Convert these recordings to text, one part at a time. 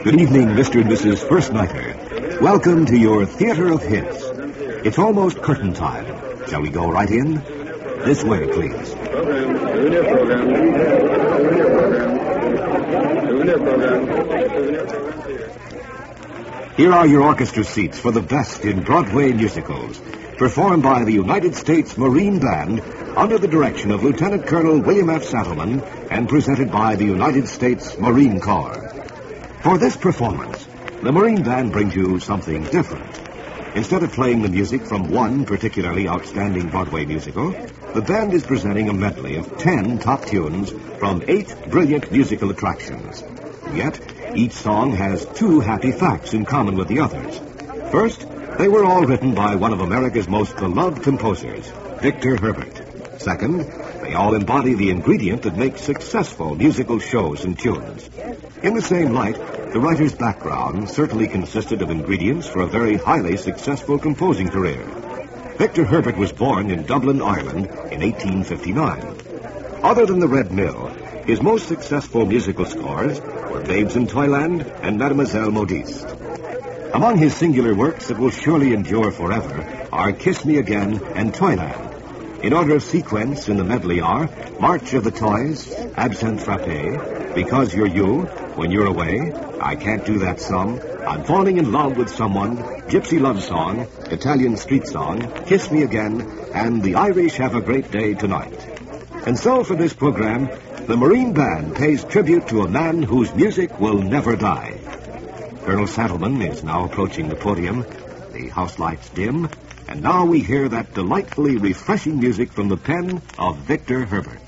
Good evening, Mr. and Mrs. First Nighter. Welcome to your Theater of Hits. It's almost curtain time. Shall we go right in? This way, please. Here are your orchestra seats for the best in Broadway musicals, performed by the United States Marine Band under the direction of Lieutenant Colonel William F. Sattleman and presented by the United States Marine Corps. For this performance, the Marine Band brings you something different. Instead of playing the music from one particularly outstanding Broadway musical, the band is presenting a medley of 10 top tunes from 8 brilliant musical attractions. Yet, each song has 2 happy facts in common with the others. First, they were all written by one of America's most beloved composers, Victor Herbert. Second, they all embody the ingredient that makes successful musical shows and tunes. In the same light, the writer's background certainly consisted of ingredients for a very highly successful composing career. Victor Herbert was born in Dublin, Ireland in 1859. Other than the Red Mill, his most successful musical scores were Babes in Toyland and Mademoiselle Modiste. Among his singular works that will surely endure forever are Kiss Me Again and Toyland. In order of sequence in the medley are March of the Toys, Absinthe Frappé, Because You're You, When You're Away, I Can't Do That Some, I'm Falling in Love with Someone, Gypsy Love Song, Italian Street Song, Kiss Me Again, and The Irish Have a Great Day Tonight. And so for this program, the Marine Band pays tribute to a man whose music will never die. Colonel Sattleman is now approaching the podium. The house lights dim, and now we hear that delightfully refreshing music from the pen of Victor Herbert.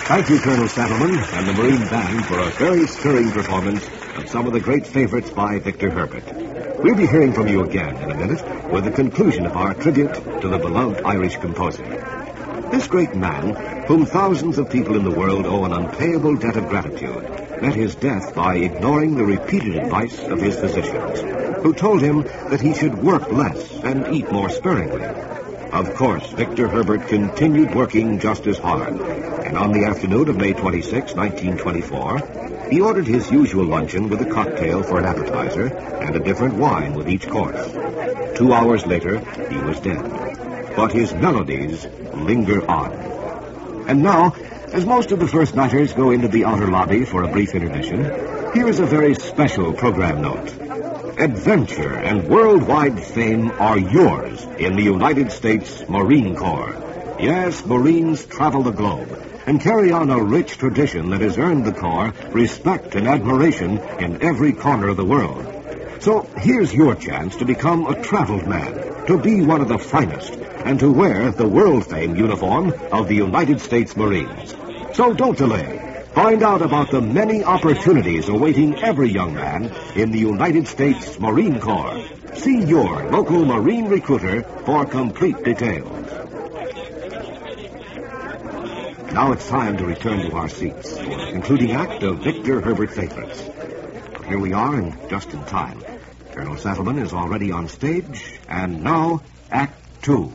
Thank you, Colonel Sattleman and the Marine Band, for a very stirring performance of some of the great favorites by Victor Herbert. We'll be hearing from you again in a minute with the conclusion of our tribute to the beloved Irish composer. This great man, whom thousands of people in the world owe an unpayable debt of gratitude, met his death by ignoring the repeated advice of his physicians, who told him that he should work less and eat more sparingly. Of course, Victor Herbert continued working just as hard, and on the afternoon of May 26, 1924, he ordered his usual luncheon with a cocktail for an appetizer and a different wine with each course. 2 hours later, he was dead. But his melodies linger on. And now, as most of the first nighters go into the outer lobby for a brief intermission, here is a very special program note. Adventure and worldwide fame are yours in the United States Marine Corps. Yes, Marines travel the globe and carry on a rich tradition that has earned the Corps respect and admiration in every corner of the world. So here's your chance to become a traveled man, to be one of the finest, and to wear the world-famed uniform of the United States Marines. So don't delay. Find out about the many opportunities awaiting every young man in the United States Marine Corps. See your local Marine recruiter for complete details. Now it's time to return to our seats for the concluding act of Victor Herbert favorites. Here we are, and just in time. Colonel Sattleman is already on stage, and now, Act 2.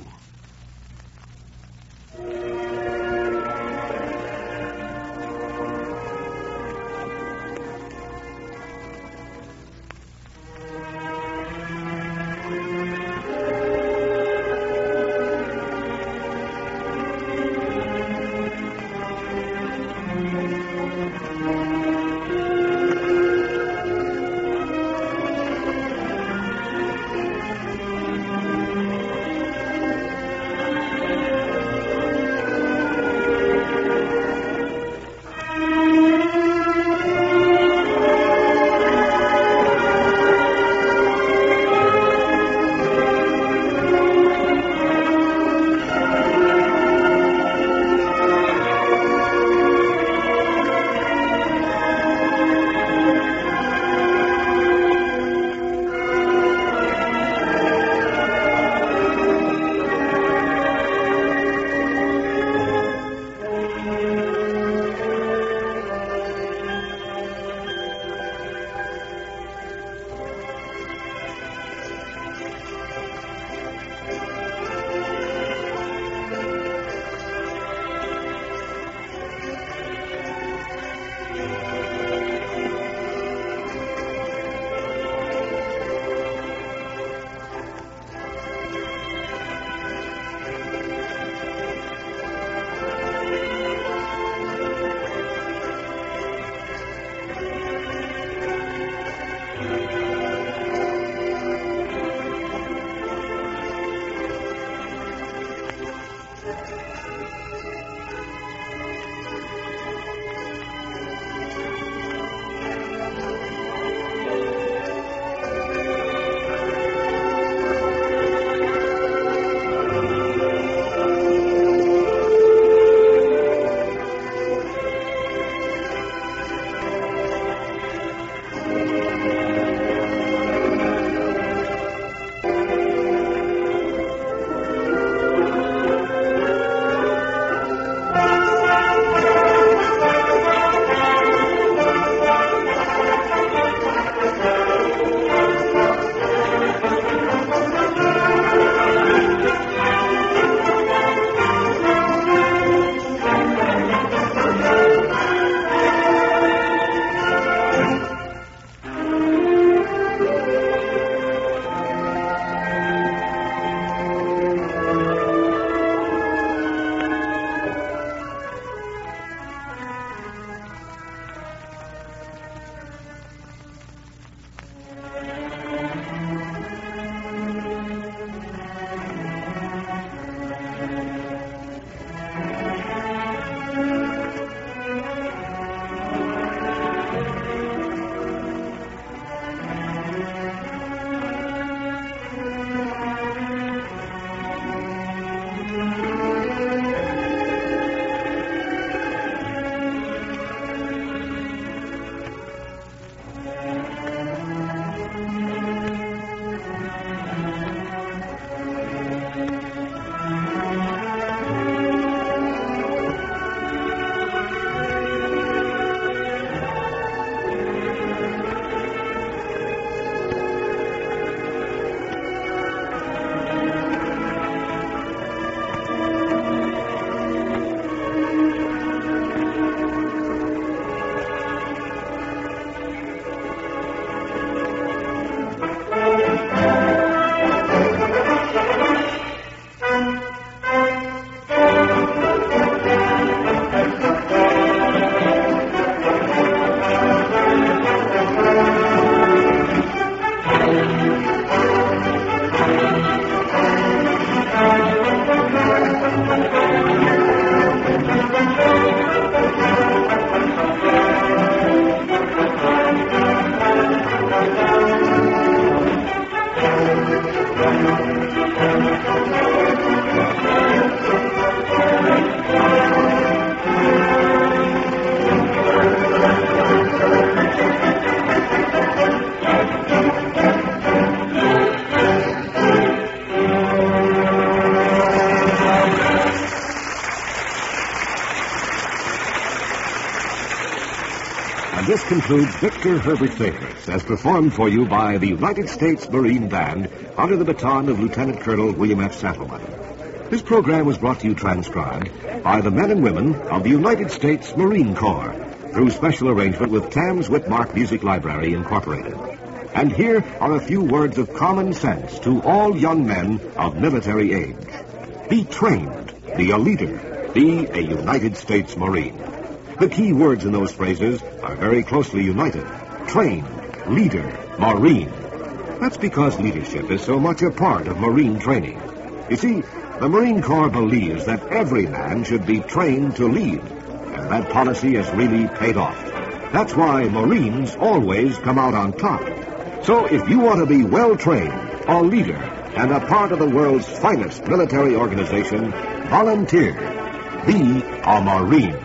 And this concludes Victor Herbert Favors, as performed for you by the United States Marine Band under the baton of Lieutenant Colonel William F. Sattleman. This program was brought to you transcribed by the men and women of the United States Marine Corps through special arrangement with Tams Whitmark Music Library, Incorporated. And here are a few words of common sense to all young men of military age. Be trained, be a leader, be a United States Marine. The key words in those phrases are very closely united. Trained, leader, Marine. That's because leadership is so much a part of Marine training. You see, the Marine Corps believes that every man should be trained to lead, and that policy has really paid off. That's why Marines always come out on top. So if you want to be well-trained, a leader, and a part of the world's finest military organization, volunteer. Be a Marine.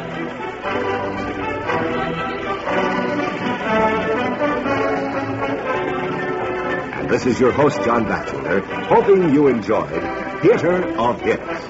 And this is your host, John Batchelor, hoping you enjoyed Theater of Hits.